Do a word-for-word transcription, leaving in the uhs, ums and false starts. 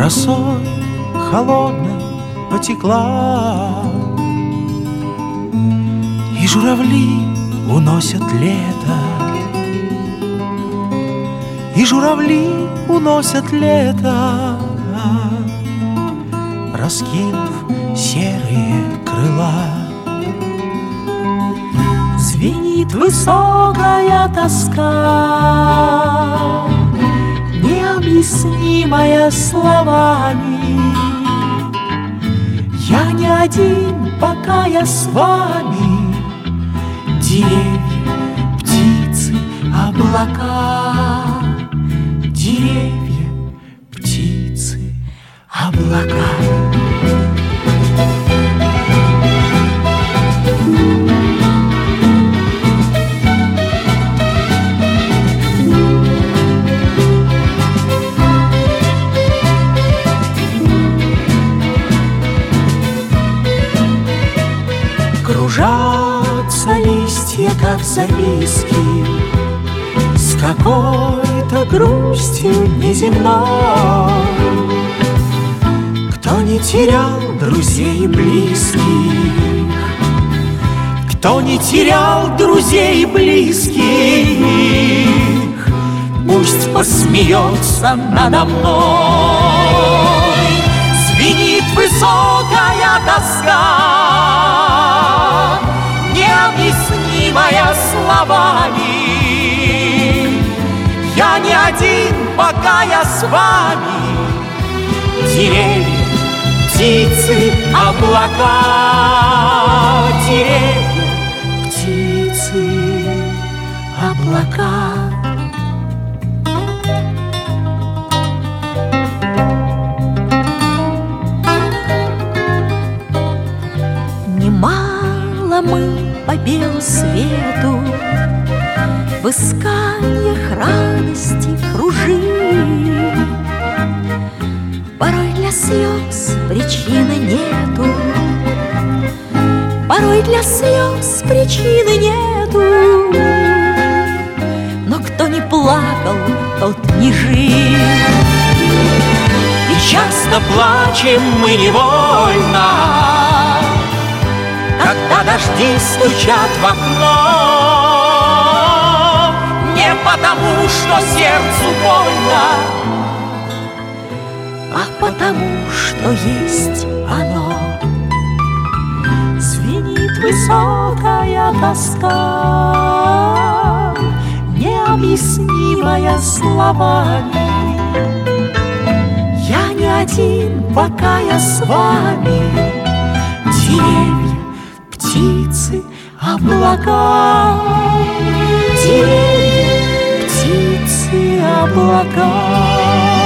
росой холодной потекла, и журавли уносят лето, и журавли уносят лето, раскинув серые крыла. Звенит высокая тоска, необъяснимая словами. Я не один, пока я с вами. Деревья, птицы, облака. Деревья, птицы, облака. Кружатся листья, как записки, с какой-то грустью неземной. Кто не терял друзей и близких, кто не терял друзей и близких, пусть посмеется надо мной. Звенит высокая тоска, необъяснимая словами. Я не один, пока я с вами. Деревья, птицы, облака. Деревья, птицы, облака. Немало мы по белу свету в исканиях радости кружим. Порой для слез причины нету, порой для слез причины нету. Но кто не плакал, тот не жил. И часто плачем мы невольно, когда дожди стучат в окно. Не потому, что сердцу больно, а потому, что есть оно. Звенит высокая тоска, необъяснимая словами. Я не один, пока я с вами. Деревья, птицы, облака. Деревья, птицы, облака.